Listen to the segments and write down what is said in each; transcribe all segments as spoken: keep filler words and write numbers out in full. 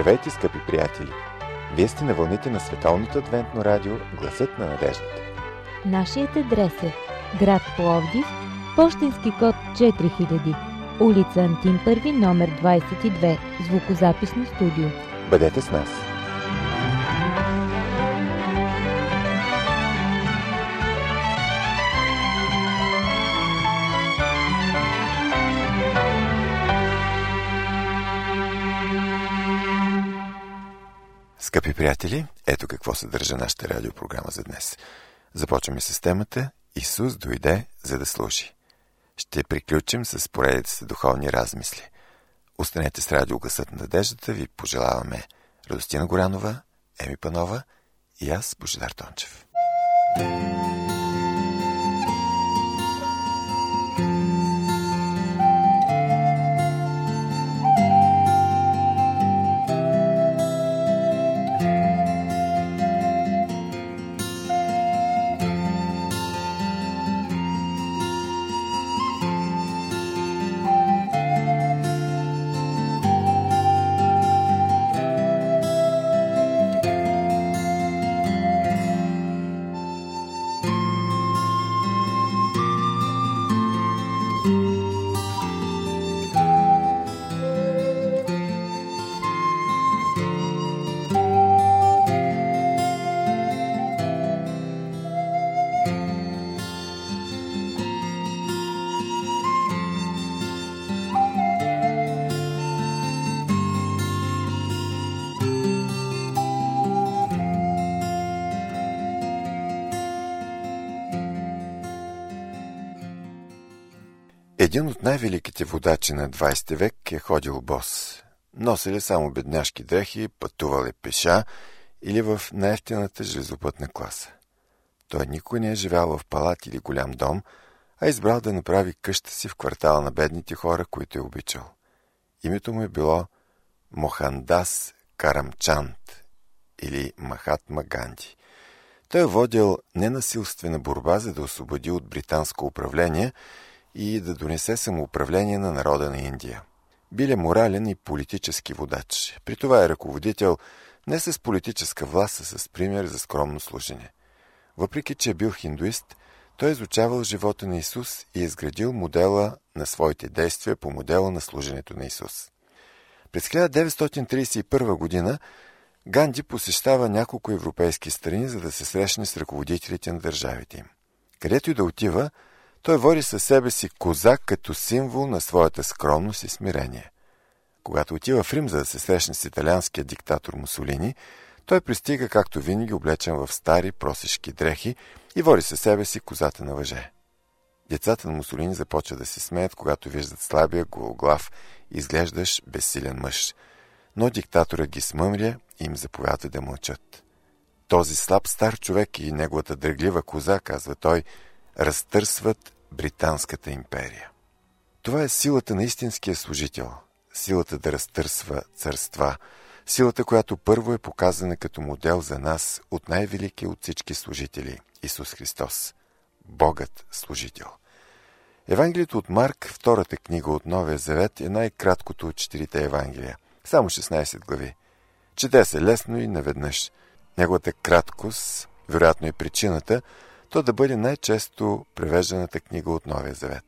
Здравейте, скъпи приятели! Вие сте на вълните на Световното адвентно радио Гласът на надеждата. Нашият адрес е град Пловдив, пощенски код четири хиляди, улица Антим първи, номер двадесет и две, звукозаписно студио. Бъдете с нас! Скъпи приятели, ето какво съдържа нашата радиопрограма за днес. Започваме с темата Исус дойде, за да служи. Ще приключим с поредицата духовни размисли. Останете с радио Гласът на надеждата. Ви пожелаваме Радостина Горанова, Еми Панова и аз, Божидар Тончев. Един от най-великите водачи на двадесети век е ходил бос. Носил е само бедняшки дрехи, пътувал е пеша или в най-евтината железопътна класа. Той никой не е живял в палат или голям дом, а избрал да направи къща си в квартала на бедните хора, които е обичал. Името му е било Мохандас Карамчанд или Махатма Ганди. Той е водил ненасилствена борба, за да освободи от британско управление и да донесе самоуправление на народа на Индия. Бил е морален и политически водач. При това е ръководител не с политическа власт, а с пример за скромно служене. Въпреки че е бил хиндуист, той е изучавал живота на Исус и е изградил модела на своите действия по модела на служенето на Исус. През хиляда деветстотин тридесет и първа година Ганди посещава няколко европейски страни, за да се срещне с ръководителите на държавите им. Където и да отива, той води със себе си коза като символ на своята скромност и смирение. Когато отива в Рим, за да се срещне с италианския диктатор Мусолини, той пристига, както винаги, облечен в стари просешки дрехи и води със себе си козата на въже. Децата на Мусолини започват да се смеят, когато виждат слабия, гологлав, изглеждаш безсилен мъж. Но диктаторът ги смъмря и им заповяда да мълчат. Този слаб стар човек и неговата дръглива коза, казва той, разтърсват Британската империя. Това е силата на истинския служител, силата да разтърсва царства, силата, която първо е показана като модел за нас от най-великия от всички служители – Исус Христос, Богът служител. Евангелието от Марк, втората книга от Новия Завет, е най-краткото от четирите Евангелия, само шестнадесет глави. Чете се лесно и наведнъж. Неговата краткост, вероятно е причината, то да бъде най-често превежданата книга от Новия Завет.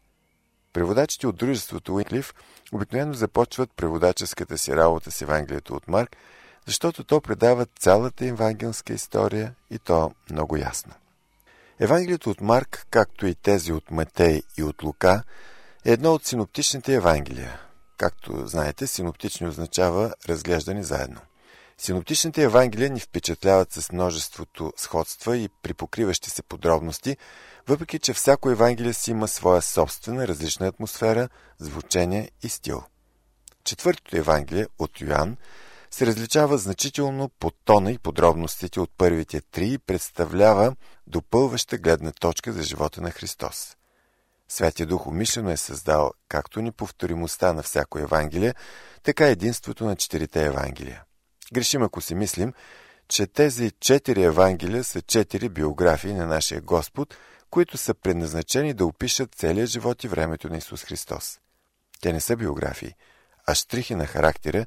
Преводачите от дружеството Уинклиф обикновено започват преводаческата си работа с Евангелието от Марк, защото то предава цялата евангелска история и то много ясно. Евангелието от Марк, както и тези от Матей и от Лука, е едно от синоптичните Евангелия. Както знаете, синоптични означава разглеждани заедно. Синоптичните Евангелия ни впечатляват с множеството сходства и припокриващи се подробности, въпреки че всяко Евангелие си има своя собствена различна атмосфера, звучение и стил. Четвъртото Евангелие от Йоан се различава значително по тона и подробностите от първите три и представлява допълваща гледна точка за живота на Христос. Святия Дух умишлено е създал както неповторимостта на всяко Евангелие, така и единството на четирите Евангелия. Грешим, ако си мислим, че тези четири Евангелия са четири биографии на нашия Господ, които са предназначени да опишат целия живот и времето на Исус Христос. Те не са биографии, а щрихи на характера,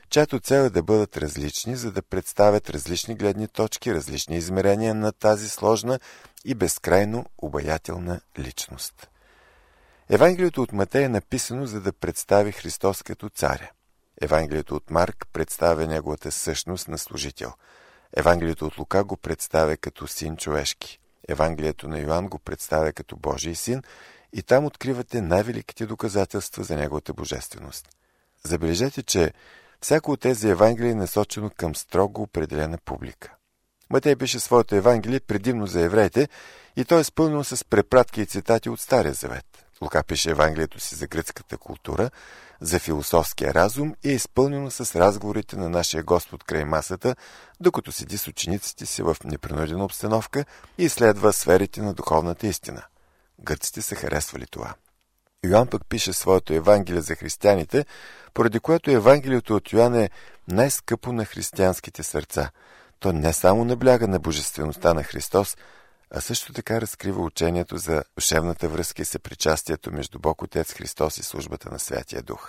чиято цел е да бъдат различни, за да представят различни гледни точки, различни измерения на тази сложна и безкрайно обаятелна личност. Евангелието от Матей е написано, за да представи Христос като царя. Евангелието от Марк представя неговата същност на служител. Евангелието от Лука го представя като син човешки. Евангелието на Йоан го представя като Божий син и там откривате най-великите доказателства за неговата божественост. Забележете, че всяко от тези евангелии е насочено към строго определена публика. Матей пише своето евангелие предимно за евреите и то е изпълнено с препратки и цитати от Стария завет. Лука пише евангелието си за гръцката култура, за философския разум и е изпълнено с разговорите на нашия Господ край масата, докато седи с учениците си в непринудена обстановка и изследва сферите на духовната истина. Гърците са харесвали това. Йоан пък пише своето евангелие за християните, поради което евангелието от Йоан е най-скъпо на християнските сърца. То не само набляга на божествеността на Христос, а също така разкрива учението за душевната връзка и съпричастието между Бог Отец, Христос и службата на Святия Дух.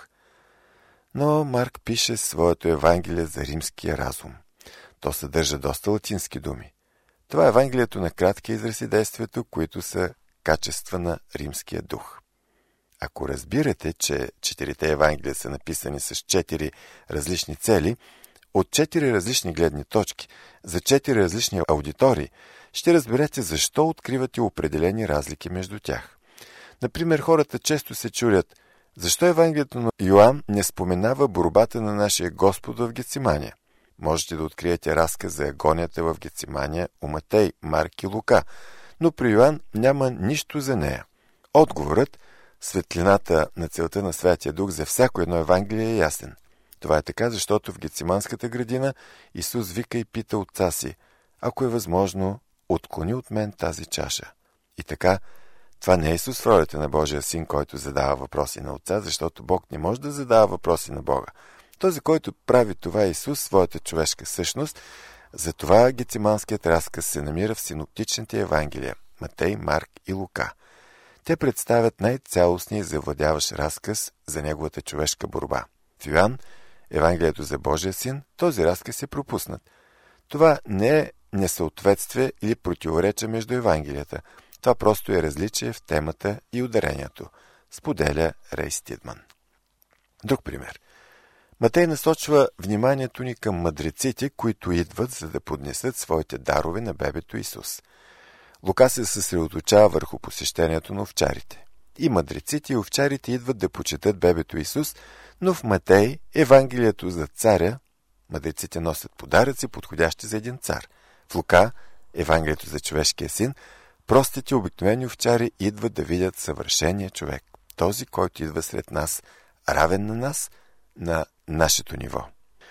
Но Марк пише своето евангелие за римския разум. То съдържа доста латински думи. Това е евангелието на кратки изрази действието, които са качества на римския дух. Ако разбирате, че четирите евангелия са написани с четири различни цели, от четири различни гледни точки, за четири различни аудитории, ще разберете защо откривате определени разлики между тях. Например, хората често се чудят, защо евангелието на Йоан не споменава борбата на нашия Господ в Гетсимания. Можете да откриете разказ за агонията в Гетсимания у Матей, Марк и Лука, но при Йоан няма нищо за нея. Отговорът, светлината на целта на Святия Дух за всяко едно евангелие е ясен. Това е така, защото в Гетсиманската градина Исус вика и пита отца си, ако е възможно, отклони от мен тази чаша. И така, това не е Исус в ролята на Божия син, който задава въпроси на отца, защото Бог не може да задава въпроси на Бога. Този, който прави това е Исус, своята човешка същност, затова Гетсиманският разказ се намира в синоптичните евангелия – Матей, Марк и Лука. Те представят най-цялостния и завладяващ разказ за неговата човешка борба. В Йоан, Евангелието за Божия син, този разказ е пропуснат. Това не е несъответствие или противоречие между евангелията. Това просто е различие в темата и ударението, споделя Рей Стидман. Друг пример. Матей насочва вниманието ни към мъдреците, които идват, за да поднесат своите дарове на бебето Исус. Лука се съсредоточава върху посещението на овчарите. И мъдреците и овчарите идват да почетат бебето Исус, но в Матей, Евангелието за царя, мъдреците носят подаръци, подходящи за един цар. В Лука, Евангелието за човешкия син, простите обикновени овчари идват да видят съвършения човек, този, който идва сред нас, равен на нас, на нашето ниво.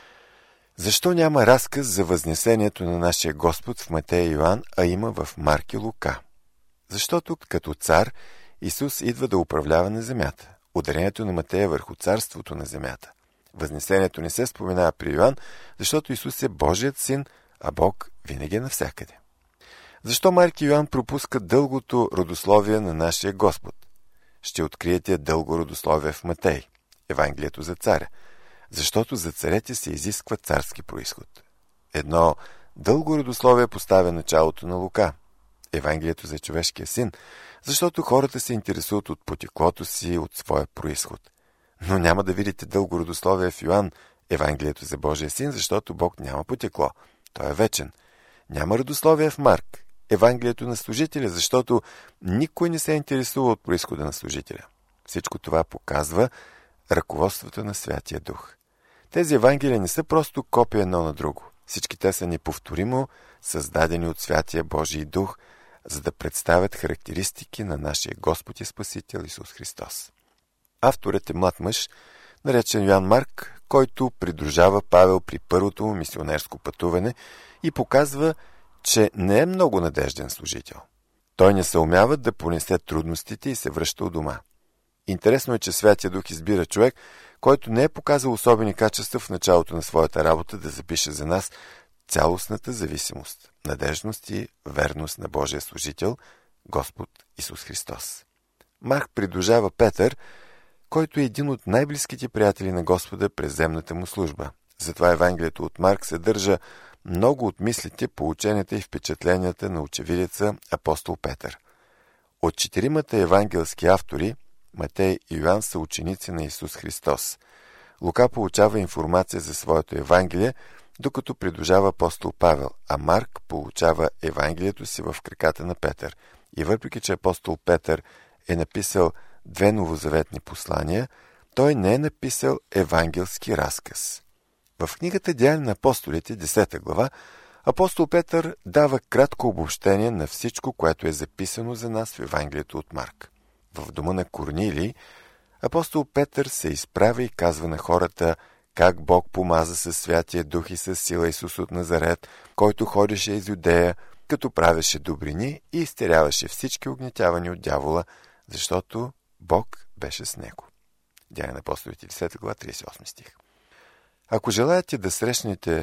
Защо няма разказ за възнесението на нашия Господ в Матей и Йоан, а има в Марк и Лука? Защото като цар Исус идва да управлява на земята. Ударението на Матея е върху царството на земята. Възнесението не се споменава при Йоан, защото Исус е Божият син, а Бог винаги е навсякъде. Защо Марк и Йоан пропускат дългото родословие на нашия Господ? Ще откриете дълго родословие в Матей, Евангелието за царя, защото за царете се изисква царски произход. Едно дълго родословие поставя началото на Лука, Евангелието за човешкия син, защото хората се интересуват от потеклото си, от своя произход. Но няма да видите дълго родословие в Йоан, Евангелието за Божия син, защото Бог няма потекло. Той е вечен. Няма родословие в Марк, Евангелието на служителя, защото никой не се интересува от произхода на служителя. Всичко това показва ръководството на Святия Дух. Тези евангелия не са просто копия едно на друго. Всички те са неповторимо създадени от Святия Божий Дух, за да представят характеристики на нашия Господ и Спасител Исус Христос. Авторът е млад мъж, наречен Йоан Марк, който придружава Павел при първото му мисионерско пътуване и показва, че не е много надежден служител. Той не съумява да понесе трудностите и се връща у дома. Интересно е, че Святия Дух избира човек, който не е показал особени качества в началото на своята работа да запише за нас цялостната зависимост, надежност и верност на Божия служител, Господ Исус Христос. Марк придружава Петър, който е един от най-близките приятели на Господа през земната му служба. Затова Евангелието от Марк съдържа много от мислите, поученията и впечатленията на очевидеца апостол Петър. От четиримата евангелски автори, Матей и Йоан са ученици на Исус Христос. Лука получава информация за своето Евангелие, докато придружава апостол Павел, а Марк получава Евангелието си в краката на Петър. И въпреки, че апостол Петър е написал две новозаветни послания, той не е написал евангелски разказ. В книгата Деяния на апостолите, десета глава, апостол Петър дава кратко обобщение на всичко, което е записано за нас в Евангелието от Марк. В дома на Корнилий апостол Петър се изправя и казва на хората как Бог помаза със Святия Дух и със сила Исус от Назарет, който ходеше из Юдея, като правеше добрини и изтеряваше всички угнетявани от дявола, защото Бог беше с него. Деяния на апостолите, десета глава, тридесет и осми стих. Ако желаете да срещнете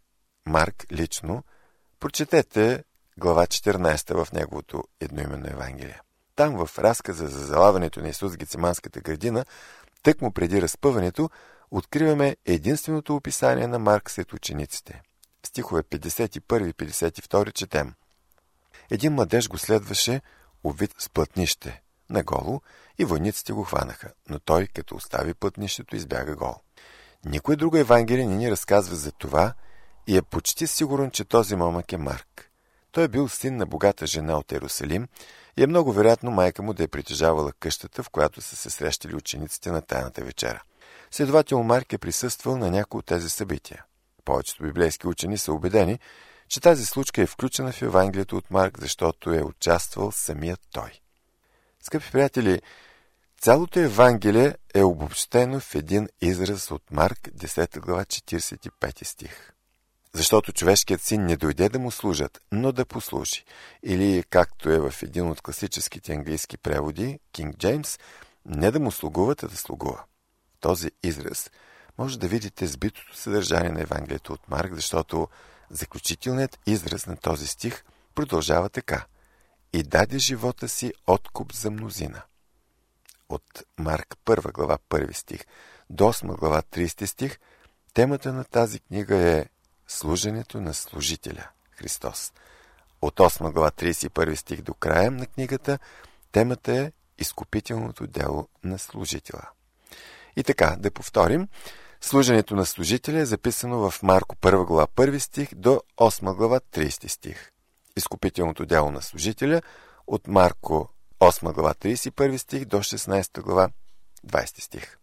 Марк лично, прочетете глава четиринадесета в неговото едноименно Евангелие. Там в разказа за залавянето на Исус в Гециманската градина, тъкмо преди разпъването, откриваме единственото описание на Марк сред учениците. В стихове петдесет и първи и петдесет и втори четем: един младеж го следваше, обвит с плътнище, наголо, и войниците го хванаха, но той, като остави плътнището, избяга гол. Никой друго Евангелие не ни разказва за това и е почти сигурен, че този момък е Марк. Той е бил син на богата жена от Иерусалим и е много вероятно майка му да е притежавала къщата, в която са се срещали учениците на тайната вечера. Следователно Марк е присъствал на някои от тези събития. Повечето библейски учени са убедени, че тази случка е включена в Евангелието от Марк, защото е участвал самият той. Скъпи приятели, цялото Евангелие е обобщено в един израз от Марк, десета глава, четиридесет и пети стих. Защото човешкият син не дойде да му служат, но да послужи. Или, както е в един от класическите английски преводи, Кинг Джеймс, не да му слугуват, а да слугува. Този израз може да видите сбитото съдържание на Евангелието от Марк, защото заключителният израз на този стих продължава така: и даде живота си откуп за мнозина. От Марк първа глава, първи стих до осма глава, тридесети стих, темата на тази книга е служенето на служителя Христос. От осма глава, тридесет и първи стих до края на книгата, темата е изкупителното дело на служителя. И така, да повторим, служенето на служителя е записано в Марко първа глава, първи стих до осма глава, тридесети стих. Изкупителното дело на служителя от Марко осма глава, тридесет и първи стих до шестнадесета глава, двадесети стих.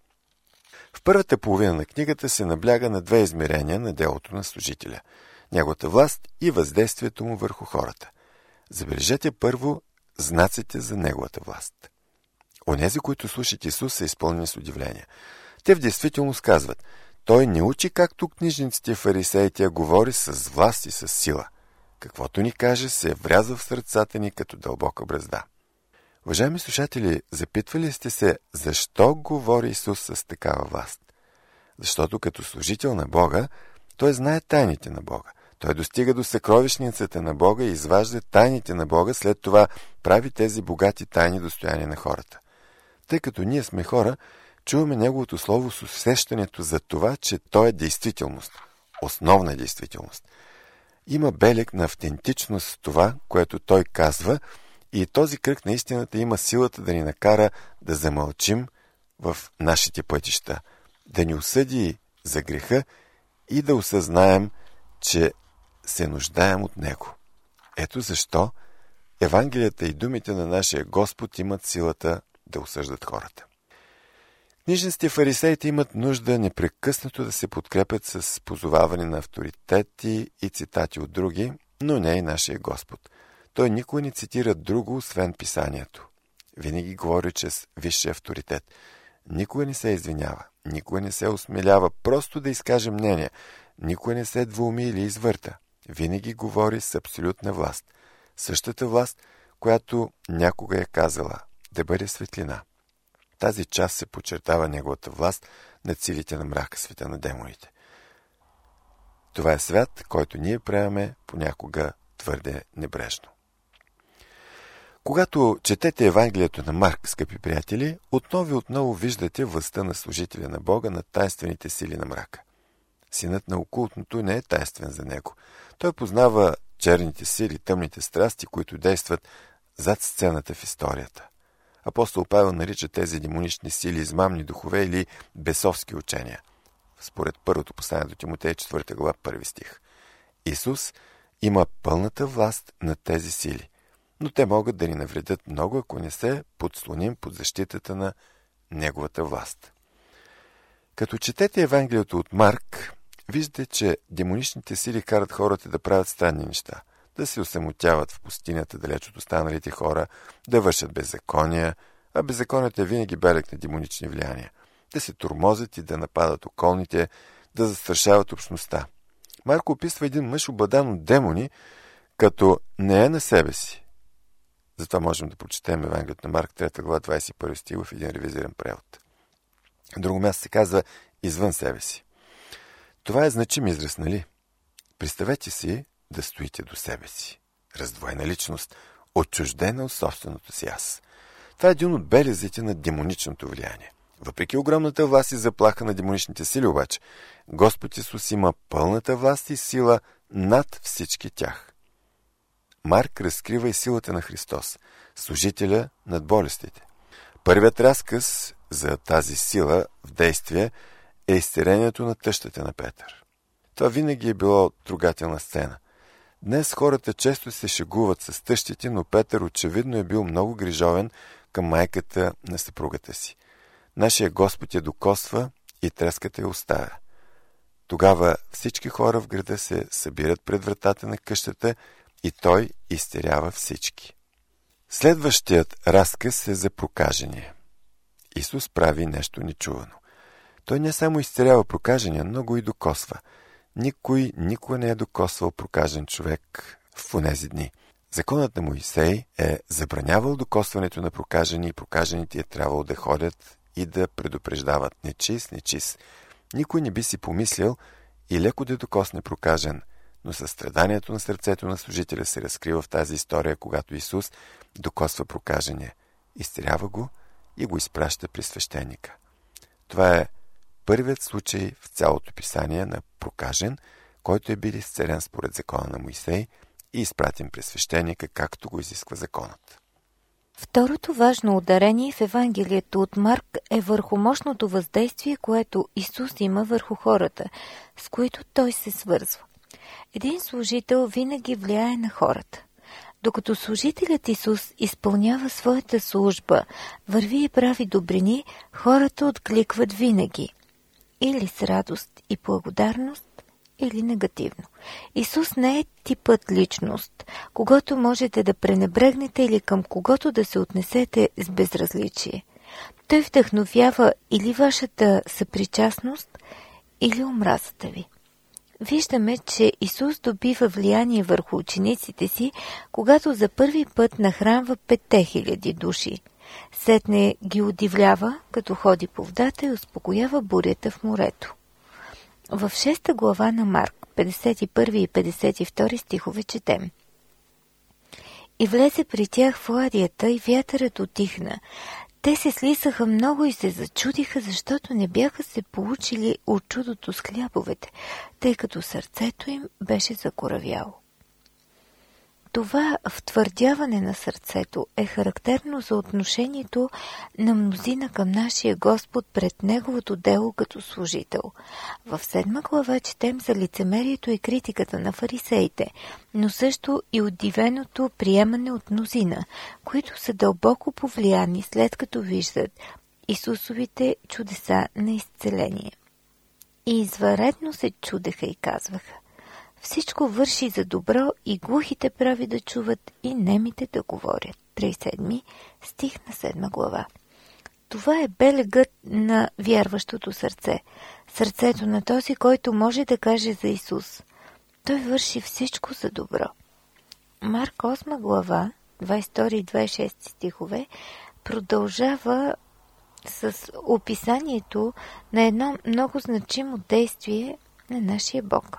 В първата половина на книгата се набляга на две измерения на делото на служителя – неговата власт и въздействието му върху хората. Забележете първо знаците за неговата власт. Онези, които слушат Исус, са изпълнени с удивление. Те в действителност казват: той не учи както книжниците и фарисеите, а говори с власт и с сила. Каквото ни каже, се врязва в сърцата ни като дълбока бръзда. Уважаеми слушатели, запитвали сте се, защо говори Исус с такава власт? Защото като служител на Бога, той знае тайните на Бога. Той достига до съкровищницата на Бога и изважда тайните на Бога, след това прави тези богати тайни достояния на хората. Тъй като ние сме хора, чуваме Неговото Слово с усещането за това, че Той е действителност, основна действителност. Има белег на автентичност в това, което Той казва, и този кръг на истината има силата да ни накара да замълчим в нашите пътища, да ни осъди за греха и да осъзнаем, че се нуждаем от Него. Ето защо Евангелията и думите на нашия Господ имат силата да осъждат хората. Книжниците и фарисеите имат нужда непрекъснато да се подкрепят с позоваване на авторитети и цитати от други, но не и нашия Господ. Той никога не цитира друго, освен писанието. Винаги говори чрез висшия авторитет. Никога не се извинява, никога не се осмелява просто да изкаже мнение, никога не се двуми или извърта. Винаги говори с абсолютна власт. Същата власт, която някога е казала да бъде светлина. Тази част се подчертава неговата власт над силите на мрака, света на демоните. Това е свят, който ние приемаме понякога твърде небрежно. Когато четете Евангелието на Марк, скъпи приятели, отново и отново виждате властта на служителя на Бога над тайнствените сили на мрака. Синът на окултното не е тайствен за него. Той познава черните сили, тъмните страсти, които действат зад сцената в историята. Апостол Павел нарича тези демонични сили измамни духове или бесовски учения. Според първото послание до Тимотей, четвърта глава, първи стих. Исус има пълната власт над тези сили, но те могат да ни навредят много, ако не се подслоним под защитата на Неговата власт. Като четете Евангелието от Марк, виждате, че демоничните сили карат хората да правят странни неща, да се осамотяват в пустинята далеч от останалите хора, да вършат беззакония, а беззаконието е винаги белег на демонични влияния, да се тормозят и да нападат околните, да застрашават общността. Марко описва един мъж, обладан от демони, като не е на себе си. Затова можем да прочетем Евангелието на Марк, трета глава, двадесет и първи стих в един ревизиран превод. На друго място се казва извън себе си. Това е значим израз, нали? Представете си да стоите до себе си. Раздвоена личност, отчуждена от собственото си аз. Това е един от белезите на демоничното влияние. Въпреки огромната власт и заплаха на демоничните сили, обаче, Господ Исус има пълната власт и сила над всички тях. Марк разкрива и силата на Христос, служителя над болестите. Първият разказ за тази сила в действие е изцелението на тъщата на Петър. Това винаги е било трогателна сцена. Днес хората често се шегуват с тъщите, но Петър очевидно е бил много грижовен към майката на съпругата си. Нашия Господ я докосва и треската я оставя. Тогава всички хора в града се събират пред вратата на къщата и той изтерява всички. Следващият разказ е за прокажения. Исус прави нещо нечувано. Той не само изцелява прокажения, но го и докосва. Никой никога не е докосвал прокажен човек в онези дни. Законът на Моисей е забранявал докосването на прокажени и прокажените е трябвало да ходят и да предупреждават нечист, нечист. Никой не би си помислил и леко да докосне прокажен, но състраданието на сърцето на служителя се разкрива в тази история, когато Исус докосва прокажения, изцелява го и го изпраща при свещеника. Това е първият случай в цялото писание на прокажен, който е бил изцелен според закона на Моисей и изпратен при свещеника, както го изисква законът. Второто важно ударение в Евангелието от Марк е върху мощното въздействие, което Исус има върху хората, с които той се свързва. Един служител винаги влияе на хората. Докато служителят Исус изпълнява своята служба, върви и прави добрини, хората откликват винаги. Или с радост и благодарност, или негативно. Исус не е типът личност, когато можете да пренебрегнете или към когото да се отнесете с безразличие. Той вдъхновява или вашата съпричастност, или омразата ви. Виждаме, че Исус добива влияние върху учениците си, когато за първи път нахранва петте хиляди души. Сетне ги удивлява, като ходи по водата и успокоява бурята в морето. В шеста глава на Марк, петдесет и първи и петдесет и втори стихове четем. И влезе при тях в ладията и вятърът утихна. Те се слисаха много и се зачудиха, защото не бяха се получили от чудото с хлябовете, тъй като сърцето им беше закоравяло. Това втвърдяване на сърцето е характерно за отношението на мнозина към нашия Господ пред Неговото дело като служител. В седма глава четем за лицемерието и критиката на фарисеите, но също и удивеното приемане от мнозина, които са дълбоко повлияни след като виждат Исусовите чудеса на изцеление. И извънредно се чудеха и казваха: всичко върши за добро и глухите прави да чуват и немите да говорят. тридесет и седми стих на седма глава. Това е белегът на вярващото сърце. Сърцето на този, който може да каже за Исус: той върши всичко за добро. Марк осма глава, двадесет и втори и двадесет и шести стихове продължава с описанието на едно много значимо действие на нашия Бог.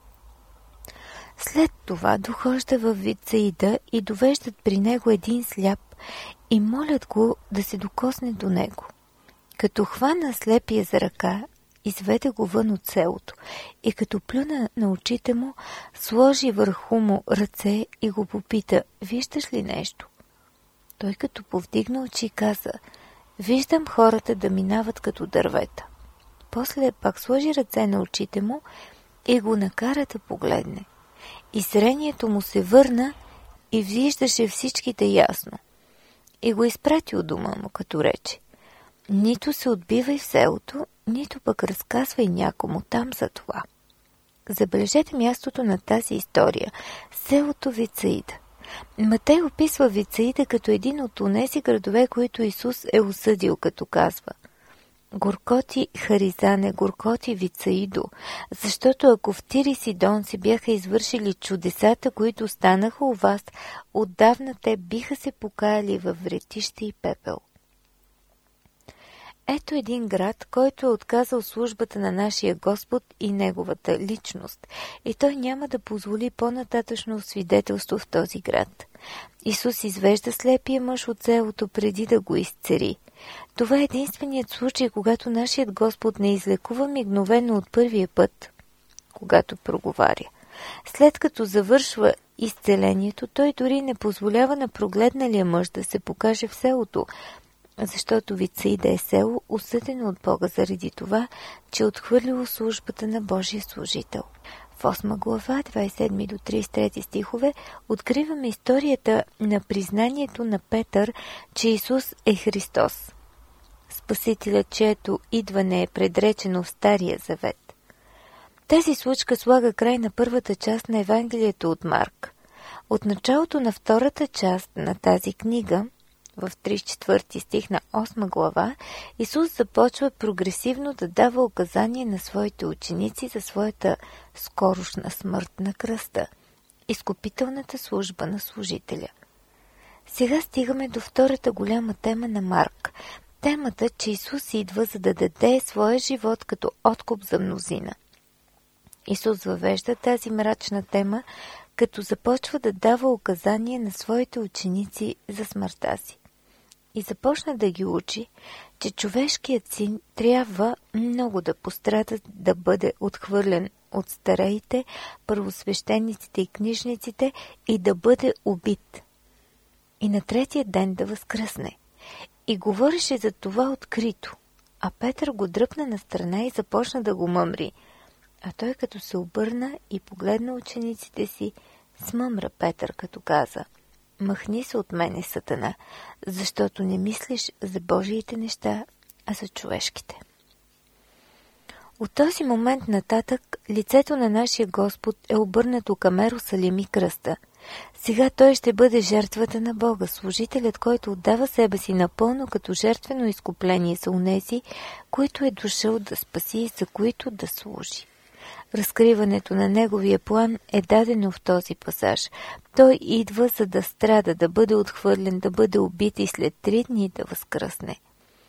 След това дохожда във Вицаида и довеждат при него един сляп и молят го да се докосне до него. Като хвана слепия за ръка изведе го вън от селото и като плюна на очите му, сложи върху му ръце и го попита: виждаш ли нещо? Той като повдигна очи каза: виждам хората да минават като дървета. После пак сложи ръце на очите му и го накара да погледне. И зрението му се върна и виждаше всичките ясно. И го изпрати от дома му, като рече: нито се отбивай в селото, нито пък разказвай някому там за това. Забележете мястото на тази история – селото Вицаида. Матей описва Вицаида като един от онези градове, които Исус е осъдил, като казва: Горкоти Харизане, Горкоти Вицаидо, защото ако в Тир и Сидон си бяха извършили чудесата, които станаха у вас, отдавна те биха се покаяли във вретище и пепел. Ето един град, който е отказал службата на нашия Господ и неговата личност, и той няма да позволи по-нататъчно свидетелство в този град. Исус извежда слепия мъж от селото преди да го изцери. Това е единственият случай, когато нашият Господ не излекува мигновено от първия път, когато проговаря. След като завършва изцелението, той дори не позволява на прогледналия мъж да се покаже в селото, защото Вицаида е село, осъдено от Бога заради това, че е отхвърлило службата на Божия служител. В осма глава, двадесет и седми до тридесет и трети стихове, откриваме историята на признанието на Петър, че Исус е Христос, Спасителят, чието идване е предречено в Стария завет. Тази случка слага край на първата част на Евангелието от Марк. От началото на втората част на тази книга, в тридесет и четвърти стих на осма глава, Исус започва прогресивно да дава указания на своите ученици за своята скорошна смърт на кръста, изкупителната служба на служителя. Сега стигаме до втората голяма тема на Марк. Темата, че Исус идва, за да даде своя живот като откуп за мнозина. Исус въвежда тази мрачна тема, като започва да дава указания на своите ученици за смъртта си. И започна да ги учи, че човешкият син трябва много да пострада, да бъде отхвърлен от стареите, първосвещениците и книжниците и да бъде убит. И на третия ден да възкръсне. И говореше за това открито, а Петър го дръпна настрана и започна да го мъмри. А той като се обърна и погледна учениците си, смъмра Петър, като каза: махни се от мене, Сатана, защото не мислиш за Божиите неща, а за човешките. От този момент нататък лицето на нашия Господ е обърнато към Ерусалим и кръста. Сега той ще бъде жертвата на Бога, служителят, който отдава себе си напълно като жертвено изкупление за онези, които е дошъл да спаси и за които да служи. Разкриването на неговия план е дадено в този пасаж. Той идва, за да страда, да бъде отхвърлен, да бъде убит и след три дни да възкръсне.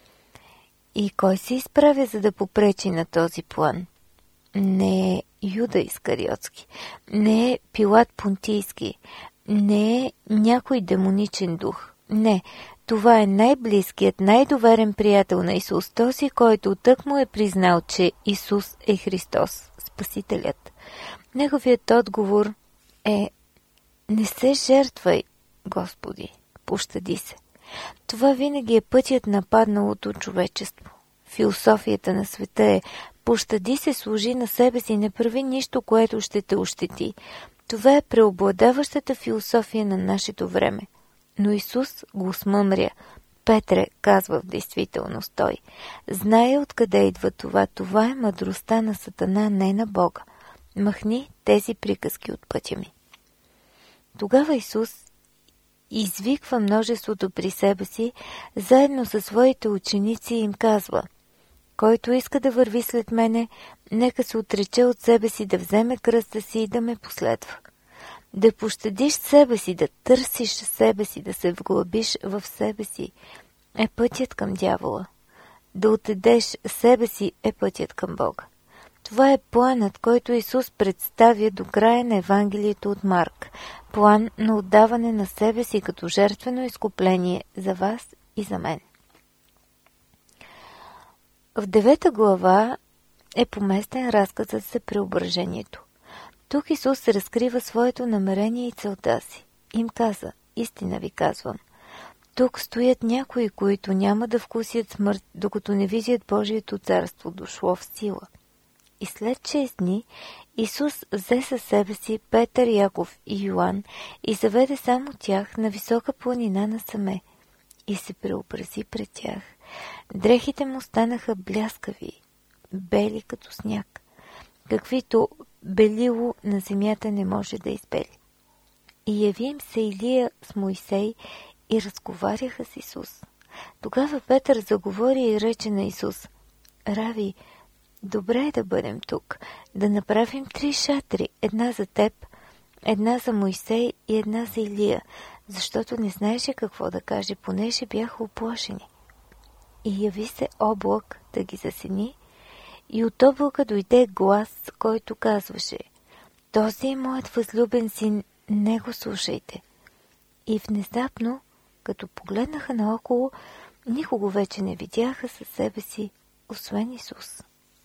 И кой се изправя, за да попречи на този план? Не е Юда Искариотски, не е Пилат Понтийски, не е някой демоничен дух. Не, това е най-близкият, най-доверен приятел на Исус, този, който тък му е признал, че Исус е Христос, Спасителят. Неговият отговор е: не се жертвай, Господи, пощади се. Това винаги е пътят на падналото човечество. Философията на света е: пощади се, служи на себе си, не прави нищо, което ще те ощети. Това е преобладаващата философия на нашето време. Но Исус го смъмря. Петре, казва в действителност той, знае откъде идва това. Това е мъдростта на Сатана, не на Бога. Махни тези приказки от пътя ми. Тогава Исус извиква множеството при себе си, заедно със своите ученици и им казва: който иска да върви след мене, нека се отрече от себе си, да вземе кръста си и да ме последва. Да пощадиш себе си, да търсиш себе си, да се вглъбиш в себе си, е пътят към дявола. Да отедеш себе си е пътят към Бога. Това е планът, който Исус представя до края на Евангелието от Марк. План на отдаване на себе си като жертвено изкупление за вас и за мен. В девета глава е поместен разказът за преображението. Тук Исус разкрива своето намерение и целта си. Им каза: истина ви казвам, тук стоят някои, които няма да вкусят смърт, докато не видят Божието царство дошло в сила. И след шест дни Исус взе със себе си Петър, Яков и Йоан и заведе само тях на висока планина насаме и се преобрази пред тях. Дрехите му станаха бляскави, бели като сняг, каквито белило на земята не може да избели. И яви им се Илия с Мойсей и разговаряха с Исус. Тогава Петър заговори и рече на Исус: Рави, добре е да бъдем тук, да направим три шатри, една за теб, една за Мойсей и една за Илия, защото не знаеше какво да каже, понеже бяха уплашени. И яви се облак да ги засени, и от облака дойде глас, който казваше: този е моят възлюбен син, него слушайте. И внезапно, като погледнаха наоколо, никого вече не видяха със себе си, освен Исус.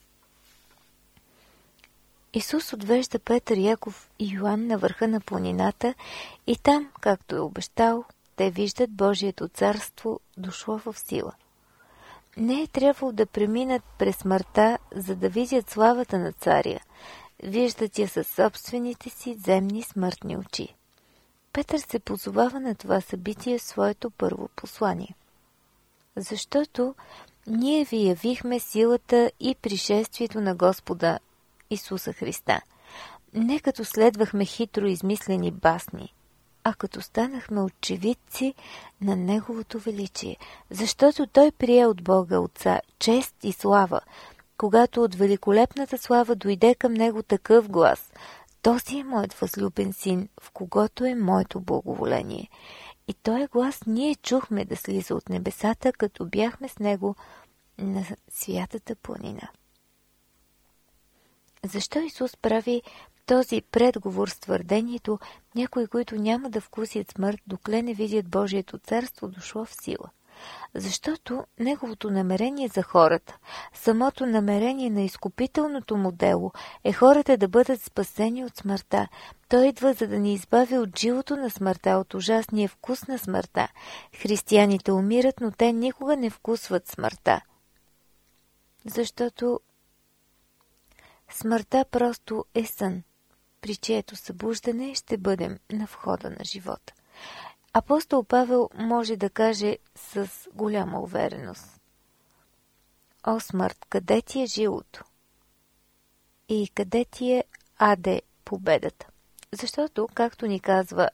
Исус отвежда Петър, Яков и Йоан на върха на планината и там, както е обещал, те виждат Божието царство дошло в сила. Не е трябвало да преминат през смъртта, за да видят славата на царя. Виждат я със собствените си земни смъртни очи. Петър се позовава на това събитие в своето първо послание. Защото ние ви явихме силата и пришествието на Господа Исуса Христа, не като следвахме хитро измислени басни, а като станахме очевидци на Неговото величие, защото Той прие от Бога Отца чест и слава, когато от великолепната слава дойде към Него такъв глас: този е моят възлюбен син, в когото е моето благоволение. И този глас ние чухме да слиза от небесата, като бяхме с Него на святата планина. Защо Исус прави този предговор с твърдението: някои, които няма да вкусят смърт, докле не видят Божието царство дошло в сила? Защото Неговото намерение за хората, самото намерение на изкупителното му дело е хората да бъдат спасени от смъртта. Той идва, за да ни избави от живото на смъртта, от ужасния вкус на смъртта. Християните умират, но те никога не вкусват смъртта. Защото смъртта просто е сън, при чието събуждане ще бъдем на входа на живота. Апостол Павел може да каже с голяма увереност: О смърт, къде ти е жилото? И къде ти е, аде, победата? Защото, както ни казва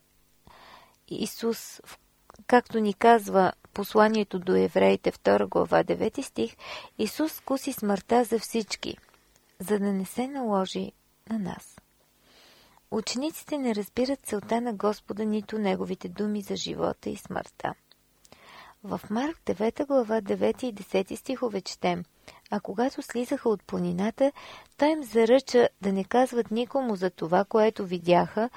Исус, както ни казва посланието до евреите, втора глава, девети стих, Исус вкуси смъртта за всички, за да не се наложи на нас. Учениците не разбират целта на Господа, нито Неговите думи за живота и смъртта. В Марк девета глава, девети и десети стихове четем: а когато слизаха от планината, той им заръча да не казват никому за това, което видяха,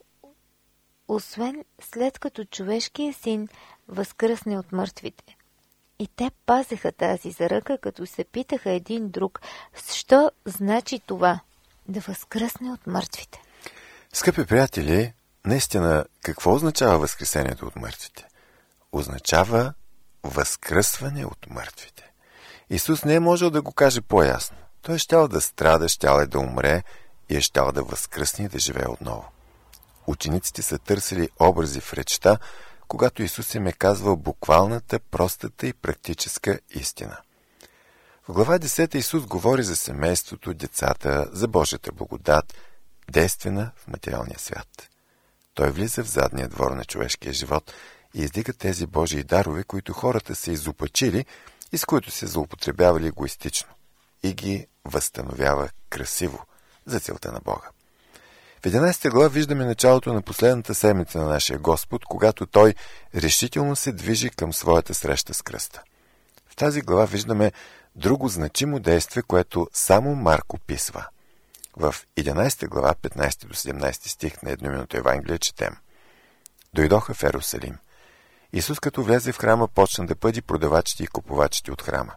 освен след като човешкият син възкръсне от мъртвите. И те пазеха тази заръка, като се питаха един друг: що значи това да възкръсне от мъртвите? Скъпи приятели, наистина, какво означава възкресението от мъртвите? Означава възкръсване от мъртвите. Исус не е можел да го каже по-ясно. Той е щял да страда, щял е да умре и е щял да възкръсне и да живее отново. Учениците са търсили образи в речта, когато Исус им е казвал буквалната, простата и практическа истина. В глава десета Исус говори за семейството, децата, за Божията благодат, действена в материалния свят. Той влиза в задния двор на човешкия живот и издига тези Божии дарове, които хората са изопачили и с които се злоупотребявали егоистично, и ги възстановява красиво за целта на Бога. В единадесета глава виждаме началото на последната седмица на нашия Господ, когато Той решително се движи към своята среща с кръста. В тази глава виждаме друго значимо действие, което само Марк описва. В единадесета глава, петнадесети до седемнадесети стих на едноминутно Евангелие четем: дойдоха в Ерусалим. Исус, като влезе в храма, почна да пъди продавачите и купувачите от храма.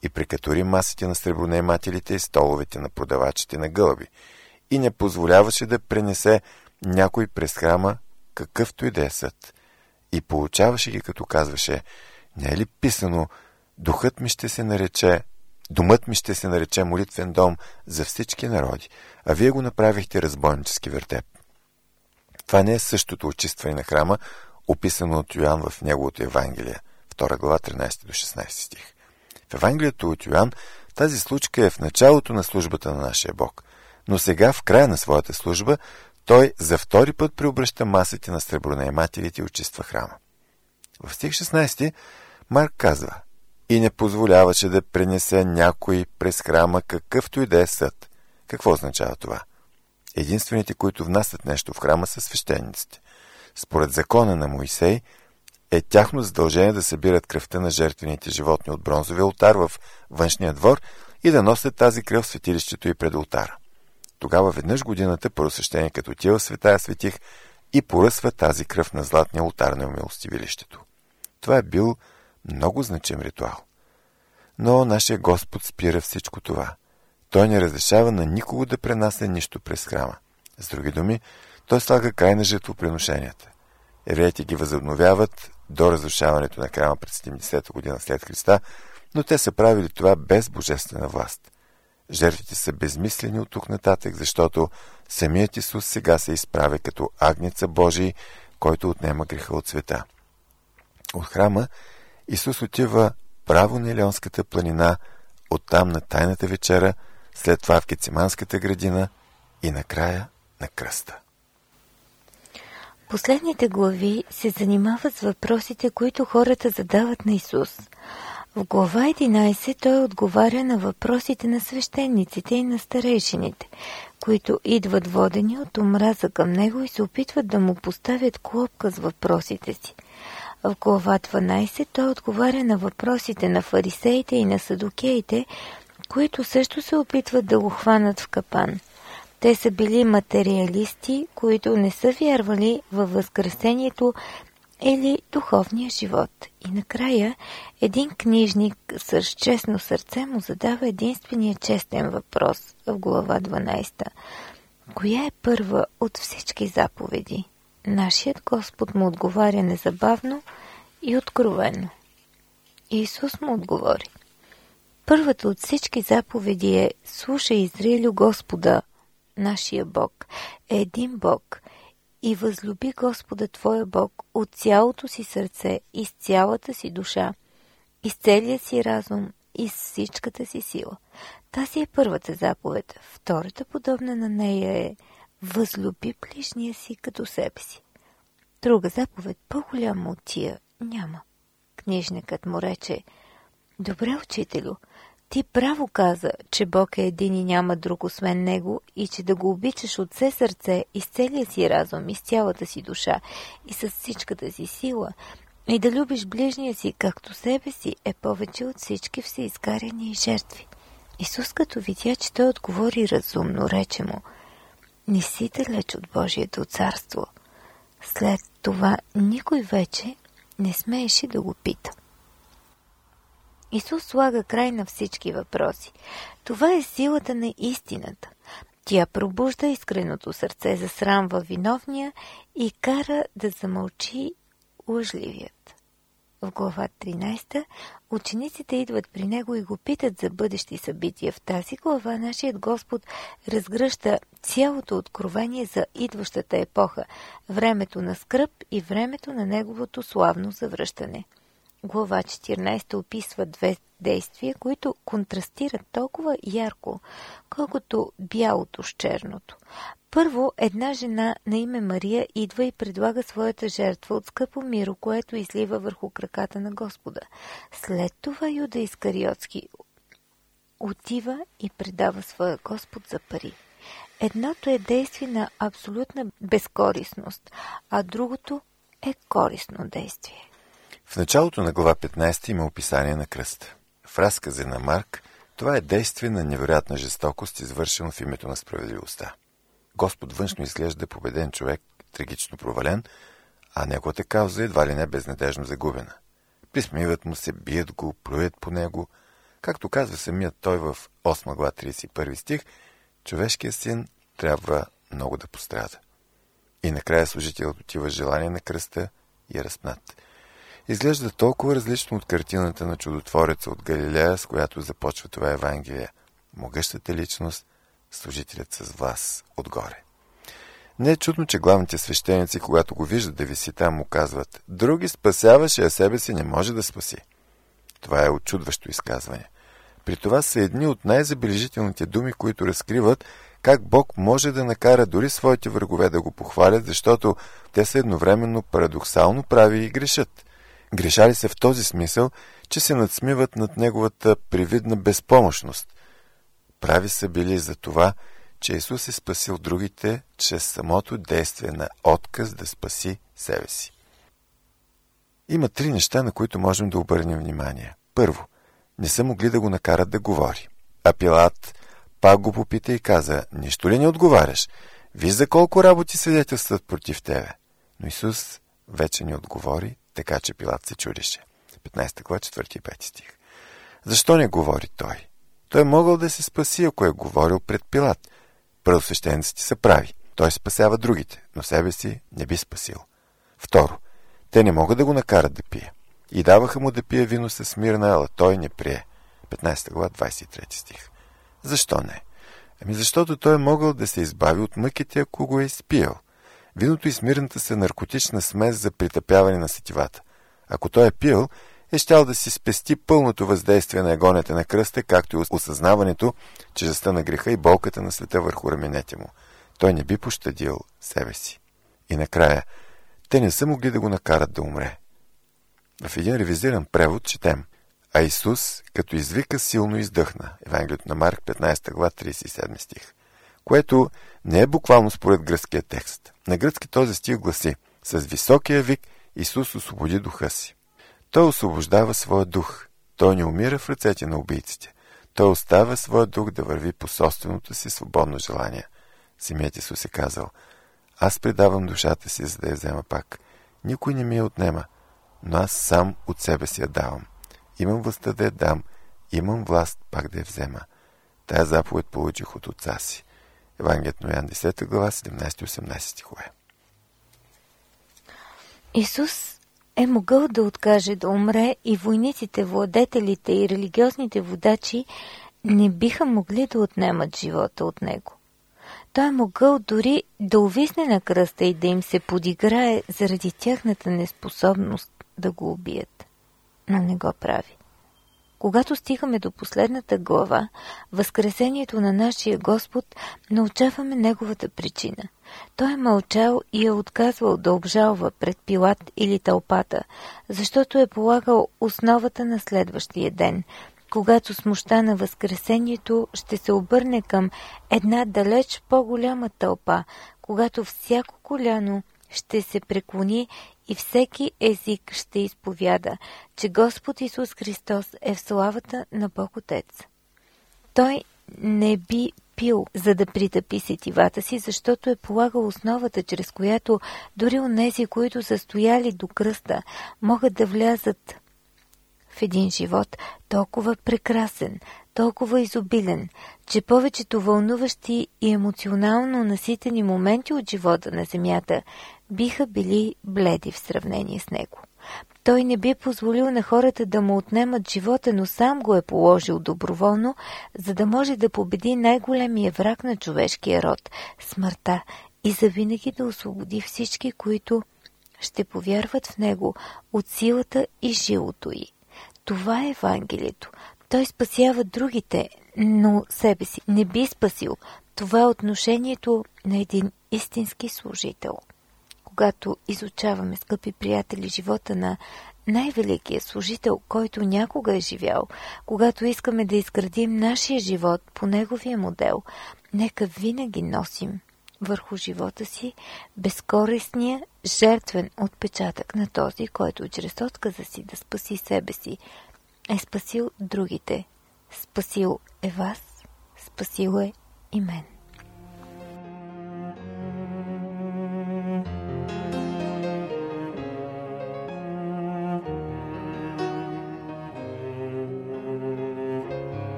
и прекатури масите на сребронаемателите и столовете на продавачите на гълъби и не позволяваше да пренесе някой през храма, какъвто и да е съд. И получаваше ги, като казваше: не е ли писано, духът ми ще се нарече, домът ми ще се нарече молитвен дом за всички народи, а вие го направихте разбойнически вертеп. Това не е същото очистване на храма, описано от Йоан в неговото Евангелие, втора глава, тринайсети до шестнайсети стих. В Евангелието от Йоан тази случка е в началото на службата на нашия Бог, но сега, в края на своята служба, той за втори път преобръща масите на сребронаемателите и очиства храма. В стих шестнайсети Марк казва: и не позволяваше да пренесе някой през храма, какъвто и да е съд. Какво означава това? Единствените, които внасят нещо в храма, са свещениците. Според закона на Моисей е тяхно задължение да събират кръвта на жертвените животни от бронзовия олтар в външния двор и да носят тази кръв в светилището и пред олтара. Тогава веднъж годината първосвещеникът отива в Светая светих и поръсва тази кръв на златния олтар на умилостивилището. Това е бил много значим ритуал. Но нашия Господ спира всичко това. Той не разрешава на никого да пренася нищо през храма. С други думи, той слага край на жертвоприношенията. Евреите ги възобновяват до разрушаването на храма през седемдесета година след Христа, но те са правили това без божествена власт. Жертвите са безмислени от тук нататък, защото самият Исус сега се изправя като агнеца Божий, който отнема греха от света. От храма Исус отива право на Елеонската планина, оттам на Тайната вечера, след това в Гециманската градина и накрая на кръста. Последните глави се занимават с въпросите, които хората задават на Исус. В глава единайсета той отговаря на въпросите на свещениците и на старейшините, които идват водени от омраза към него и се опитват да му поставят клопка с въпросите си. В глава дванайсета той отговаря на въпросите на фарисеите и на садукеите, които също се опитват да го хванат в капан. Те са били материалисти, които не са вярвали във възкресението или духовния живот. И накрая един книжник с честно сърце му задава единствения честен въпрос в глава дванайсета. Коя е първа от всички заповеди? Нашият Господ му отговаря незабавно и откровено. Исус му отговори: първата от всички заповеди е: слушай, Израилю, Господа, нашия Бог е един Бог, и възлюби Господа твоя Бог от цялото си сърце и с цялата си душа, и с целия си разум и с всичката си сила. Тази е първата заповед. Втората, подобна на нея, е: възлюби ближния си като себе си. Друга заповед, по-голяма от тия, няма. Книжникът му рече: добре, учителю, ти право каза, че Бог е един и няма друг освен Него, и че да го обичаш от все сърце и с целия си разум и с цялата си душа и с всичката си сила, и да любиш ближния си както себе си, е повече от всички всеизгаряния и жертви. Исус, като видя, че той отговори разумно, рече му: не си далеч от Божието царство. След това никой вече не смееше да го пита. Исус слага край на всички въпроси. Това е силата на истината. Тя пробужда искреното сърце, засрамва виновния и кара да замълчи лъжливият. В глава тринайсета учениците идват при него и го питат за бъдещи събития. В тази глава нашият Господ разгръща цялото откровение за идващата епоха, времето на скръб и времето на неговото славно завръщане. Глава четиринайсета описва две действия, които контрастират толкова ярко, колкото бялото с черното. Първо, една жена на име Мария идва и предлага своята жертва от скъпо миро, което излива върху краката на Господа. След това Юда Искариотски отива и предава своя Господ за пари. Едното е действие на абсолютна безкорисност, а другото е корисно действие. В началото на глава петнайсета има описание на кръста. В разказа на Марк това е действие на невероятна жестокост, извършено в името на справедливостта. Господ външно изглежда победен човек, трагично провален, а неговата кауза едва ли не безнадежно загубена. Присмиват му се, бият го, плюят по него, Както казва самият той в осма глава тридесет и първи стих, човешкият син трябва много да пострада. И накрая служителът отива с желание на кръста и е разпнат. Изглежда толкова различно от картината на чудотвореца от Галилея, с която започва това Евангелие. Могъщата личност, служителят с власт отгоре. Не е чудно, че главните свещеници, когато го виждат да виси там, му казват: други спасяваше, а себе си не може да спаси. Това е очудващо изказване. При това са едни от най-забележителните думи, които разкриват как Бог може да накара дори своите врагове да го похвалят, защото те са едновременно парадоксално прави и грешат. Грешали се в този смисъл, че се надсмиват над неговата привидна безпомощност. Прави са били за това, че Исус е спасил другите чрез самото действие на отказ да спаси себе си. Има три неща, на които можем да обърнем внимание. Първо, не са могли да го накарат да говори. А Пилат пак го попита и каза: нищо ли не отговаряш? Виж колко работи свидетелстват против тебе. Но Исус вече не отговори, така че Пилат се чудеше. петнайсета глава, четвърти и пети стих. Защо не говори той? Той могъл да се спаси, ако е говорил пред Пилат. Първосвещениците са прави. Той спасява другите, но себе си не би спасил. Второ, те не могат да го накарат да пие. И даваха му да пие вино със смирна, ала той не прие. петнайсета глава, двайсет и трети стих. Защо не? Ами защото той е могъл да се избави от мъките, ако го е изпиял. Виното и смирната са наркотична смес за притъпяване на сетивата. Ако той е пил, е щял да си спести пълното въздействие на агонията на кръста, както и осъзнаването, тежестта на греха и болката на света върху раменете му. Той не би пощадил себе си. И накрая, те не са могли да го накарат да умре. В един ревизиран превод четем: а Исус, като извика, силно издъхна. Евангелието на Марк, петнайсета глава, трийсет и седми стих. Което не е буквално според гръцкия текст. На гръцки този стих гласи: с високия вик Исус освободи духа си. Той освобождава своя дух. Той не умира в ръцете на убийците. Той оставя своя дух да върви по собственото си свободно желание. Самият Исус е казал: аз предавам душата си, за да я взема пак. Никой не ми я отнема, но аз сам от себе си я давам. Имам властта да я дам, имам власт пак да я взема. Тая заповед получих от отца си. Евангелието на Йоан, десета глава, седемнайсети и осемнайсети стихове. Исус е могъл да откаже да умре и войниците, владетелите и религиозните водачи не биха могли да отнемат живота от него. Той е могъл дори да увисне на кръста и да им се подиграе заради тяхната неспособност да го убият. Но не го прави. Когато стигаме до последната глава, възкресението на нашия Господ, научаваме неговата причина. Той е мълчал и е отказвал да обжалва пред Пилат или тълпата, защото е полагал основата на следващия ден, когато с мощта на възкресението ще се обърне към една далеч по-голяма тълпа, когато всяко коляно ще се преклони и всеки език ще изповяда, че Господ Исус Христос е в славата на Бог Отец. Той не би пил, за да притъпи сетивата си, защото е полагал основата, чрез която дори онези, които са стояли до кръста, могат да влязат в един живот толкова прекрасен, толкова изобилен, че повечето вълнуващи и емоционално наситени моменти от живота на земята биха били бледи в сравнение с него. Той не би позволил на хората да му отнемат живота, но сам го е положил доброволно, за да може да победи най-големия враг на човешкия род – смъртта, и завинаги да освободи всички, които ще повярват в него от силата и жилото й. Това е Евангелието. Той спасява другите, но себе си не би спасил. Това е отношението на един истински служител. Когато изучаваме, скъпи приятели, живота на най-великия служител, който някога е живял, когато искаме да изградим нашия живот по неговия модел, нека винаги носим върху живота си безкористния, жертвен отпечатък на този, който чрез отказа си да спаси себе си, е спасил другите. Спасил е вас, спасил е и мен.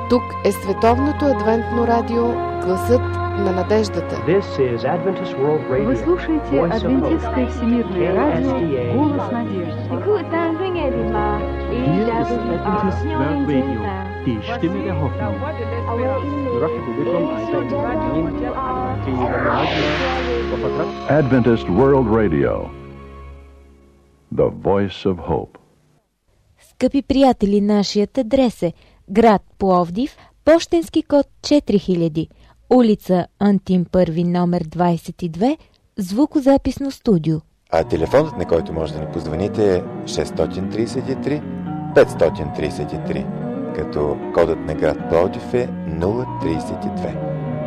Тук е Световното адвентно радио Гласът на надеждата. Вы слушаете Адвентистское всемирное радио Голос надежды. Die Stimme der Hoffnung. Adventist World Radio, the voice of hope. Скъпи приятели, нашият адрес е град Пловдив, пощенски код четири хиляди, улица Антим първи, номер двадесет и две, звукозаписно студио. А телефонът, на който може да ни позвоните, е шест три три пет три три, като кодът на град Пловдив е нула тридесет и две.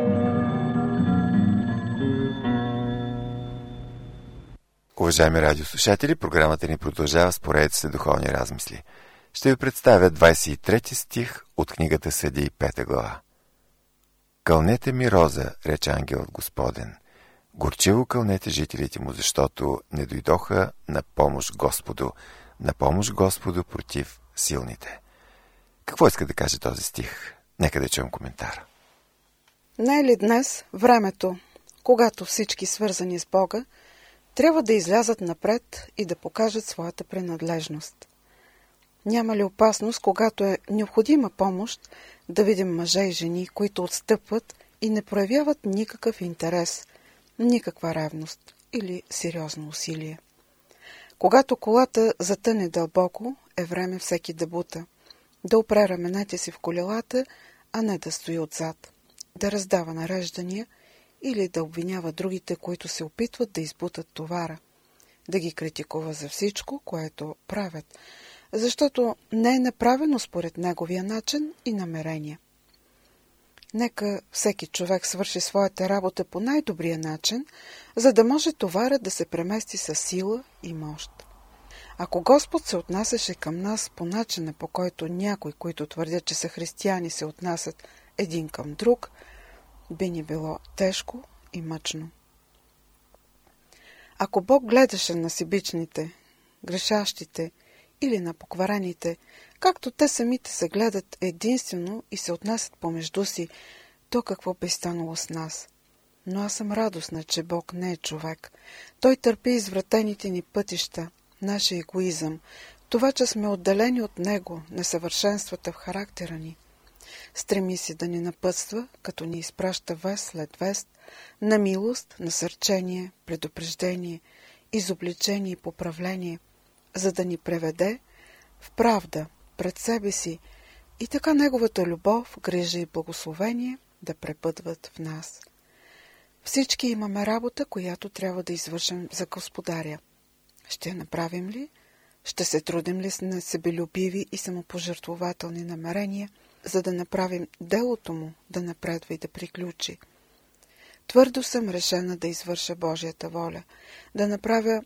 Уважаеми радиослушатели, програмата ни продължава с поредица духовни размисли. Ще ви представя двадесет и трети стих от книгата Съдии, пета глава. Кълнете ми роза, рече ангелът Господен. Горчиво кълнете жителите му, защото не дойдоха на помощ Господу, на помощ Господу против силните. Какво иска да каже този стих? Нека да чуем коментара. Не е ли днес времето, когато всички свързани с Бога трябва да излязат напред и да покажат своята принадлежност? Няма ли опасност, когато е необходима помощ, да видим мъже и жени, които отстъпват и не проявяват никакъв интерес, никаква ревност или сериозно усилие? Когато колата затъне дълбоко, е време всеки да бута, да опре раменете си в колелата, а не да стои отзад, да раздава нареждания или да обвинява другите, които се опитват да избутат товара, да ги критикува за всичко, което правят, защото не е направено според неговия начин и намерение. Нека всеки човек свърши своята работа по най-добрия начин, за да може товара да се премести със сила и мощ. Ако Господ се отнасяше към нас по начина, по който някои, които твърдят, че са християни, се отнасят един към друг, би ни било тежко и мъчно. Ако Бог гледаше на себичните, грешащите или на покварените, както те самите се гледат единствено и се отнасят помежду си, то какво би станало с нас? Но аз съм радостна, че Бог не е човек. Той търпи извратените ни пътища, нашия егоизъм, това, че сме отделени от Него, несъвършенствата в характера ни. Стреми се да ни напътства, като ни изпраща вест след вест, на милост, насърчение, предупреждение, изобличение и поправление, за да ни преведе в правда пред себе си и така Неговата любов, грижа и благословение да пребъдват в нас. Всички имаме работа, която трябва да извършим за Господаря. Ще я направим ли? Ще се трудим ли с несебелюбиви и самопожертвователни намерения, за да направим делото му да напредва и да приключи? Твърдо съм решена да извърша Божията воля, да направя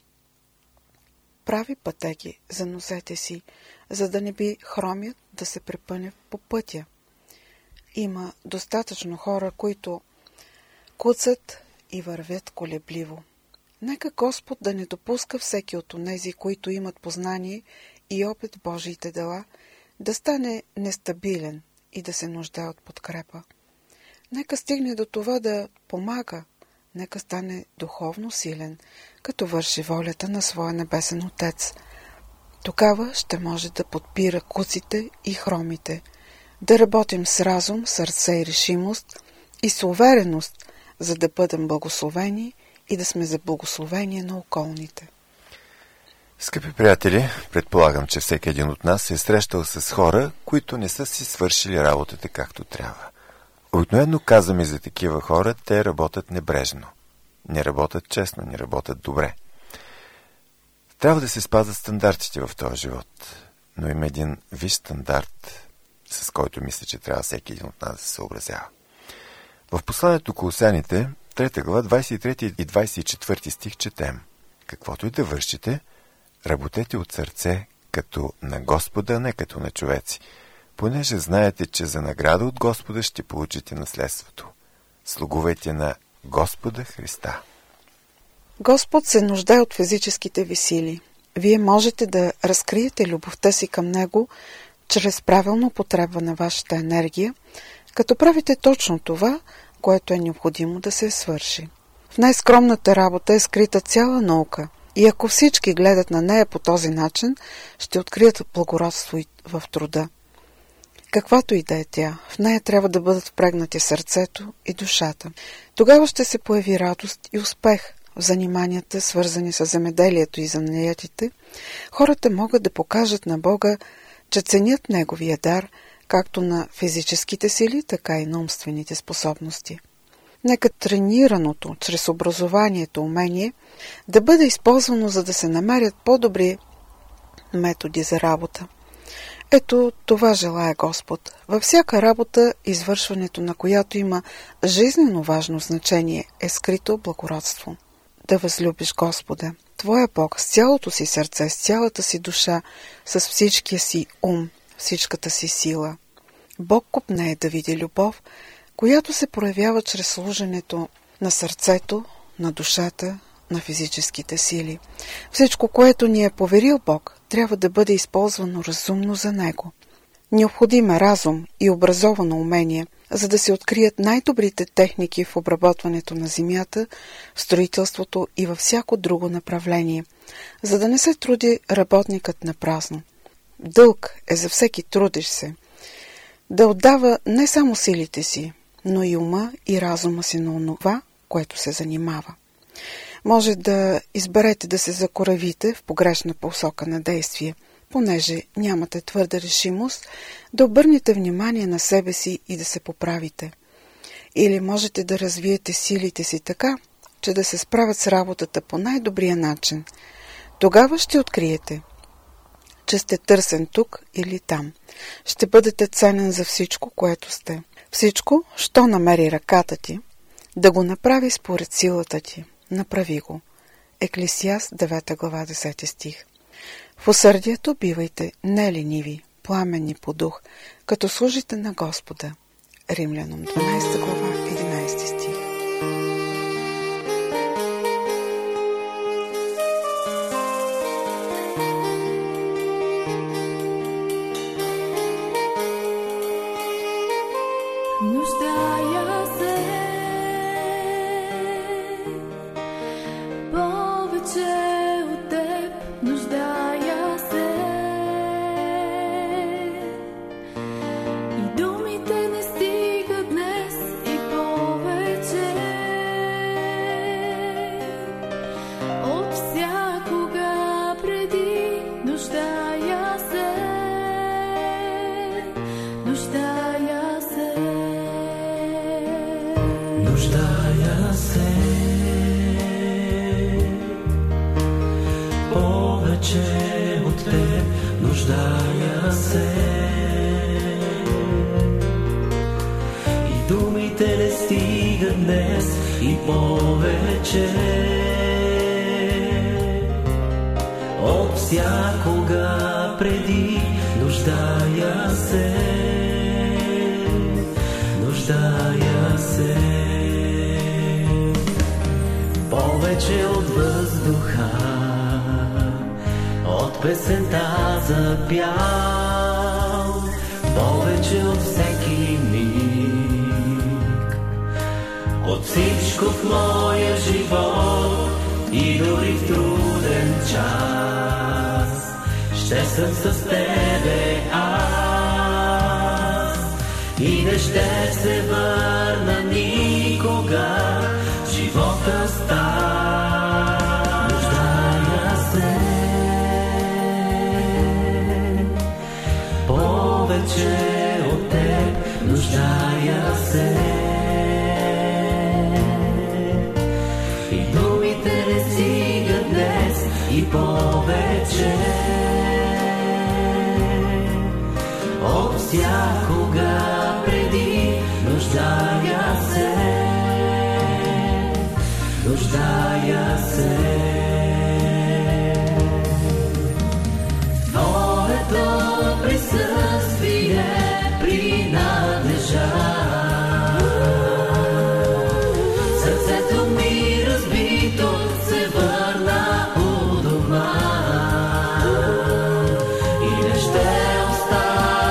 прави пътеки за носете си, за да не би хромят да се препъне по пътя. Има достатъчно хора, които куцат и вървят колебливо. Нека Господ да не допуска всеки от онези, които имат познание и опит в Божиите дела, да стане нестабилен и да се нуждае от подкрепа. Нека стигне до това да помага, нека стане духовно силен, като върши волята на своя небесен Отец. Тогава ще може да подпира куците и хромите, да работим с разум, сърце и решимост и с увереност, за да бъдем благословени и да сме за благословение на околните. Скъпи приятели, предполагам, че всеки един от нас се е срещал с хора, които не са си свършили работата както трябва. Обикновено казваме за такива хора, те работят небрежно. Не работят честно, не работят добре. Трябва да се спазват стандартите в този живот, но има един висш стандарт, с който мисля, че трябва всеки един от нас да се съобразява. В посланието Колосяните, трета глава, двадесет и трети и двадесет и четвърти стих четем: каквото и да вършите, работете от сърце като на Господа, не като на човеци, понеже знаете, че за награда от Господа ще получите наследството. Слугувайте на Господа Христа. Господ се нуждае от физическите ви сили. Вие можете да разкриете любовта си към Него чрез правилно употреба на вашата енергия, като правите точно това, което е необходимо да се свърши. В най-скромната работа е скрита цяла наука и ако всички гледат на нея по този начин, ще открият благородство в труда. Каквато и да е тя, в нея трябва да бъдат впрегнати сърцето и душата. Тогава ще се появи радост и успех в заниманията, свързани с земеделието и занаятите. Хората могат да покажат на Бога, че ценят Неговия дар, както на физическите сили, така и на умствените способности. Нека тренираното чрез образованието умение да бъде използвано, за да се намерят по-добри методи за работа. Ето това желае Господ. Във всяка работа, извършването на която има жизнено важно значение, е скрито благородство. Да възлюбиш Господа, твоя Бог, с цялото си сърце, с цялата си душа, с всичкия си ум, всичката си сила. Бог копнее да види любов, която се проявява чрез служенето на сърцето, на душата, на физическите сили. Всичко, което ни е поверил Бог, трябва да бъде използвано разумно за Него. Необходим е разум и образовано умение, за да се открият най-добрите техники в обработването на земята, в строителството и във всяко друго направление, за да не се труди работникът на празно. Дълг е за всеки трудещ се да отдава не само силите си, но и ума и разума си на онова, което се занимава. Може да изберете да се закоравите в погрешна посока на действие, понеже нямате твърда решимост да обърнете внимание на себе си и да се поправите. Или можете да развиете силите си така, че да се справят с работата по най-добрия начин. Тогава ще откриете, че сте търсен тук или там. Ще бъдете ценен за всичко, което сте. Всичко, що намери ръката ти, да го направи според силата ти. Направи го. Еклесиаст девета глава десети стих. В усърдието бивайте нелениви, пламенни по дух, като служите на Господа. Римляном дванадесета глава единадесети стих. Нуждая се повече от теб, нуждая се и думите не стигат днес и повече от всякога преди, нуждая се, нуждая се. Нуждая се повече от теб, нуждая се и думите не стигат днес и повече от всякога преди, нуждая се, нуждая се. Повече от въздуха, от песента за пял, повече от всеки миг, от всичко в моя живот и дори в труден час, ще съм с тебе аз и не ще се върна никога. Живота става, нуждая се повече от теб, нуждая се и думите не стигат днес и повече от всякога преди, нуждая се, нуждая се. Твоето присъствие принадлежа. Сърцето ми разбито се върна у дома и не ще остане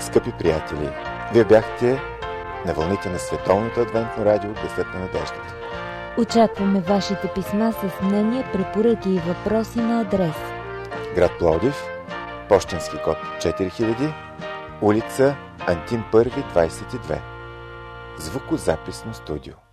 Скъпи приятели, вие бяхте на вълните на Световното адвентно радио Гласът на надеждата. Очакваме вашите писма с мнения, препоръки и въпроси на адрес: град Пловдив, пощенски код четири хиляди, улица Антим първи, двадесет и две. Звукозаписно студио.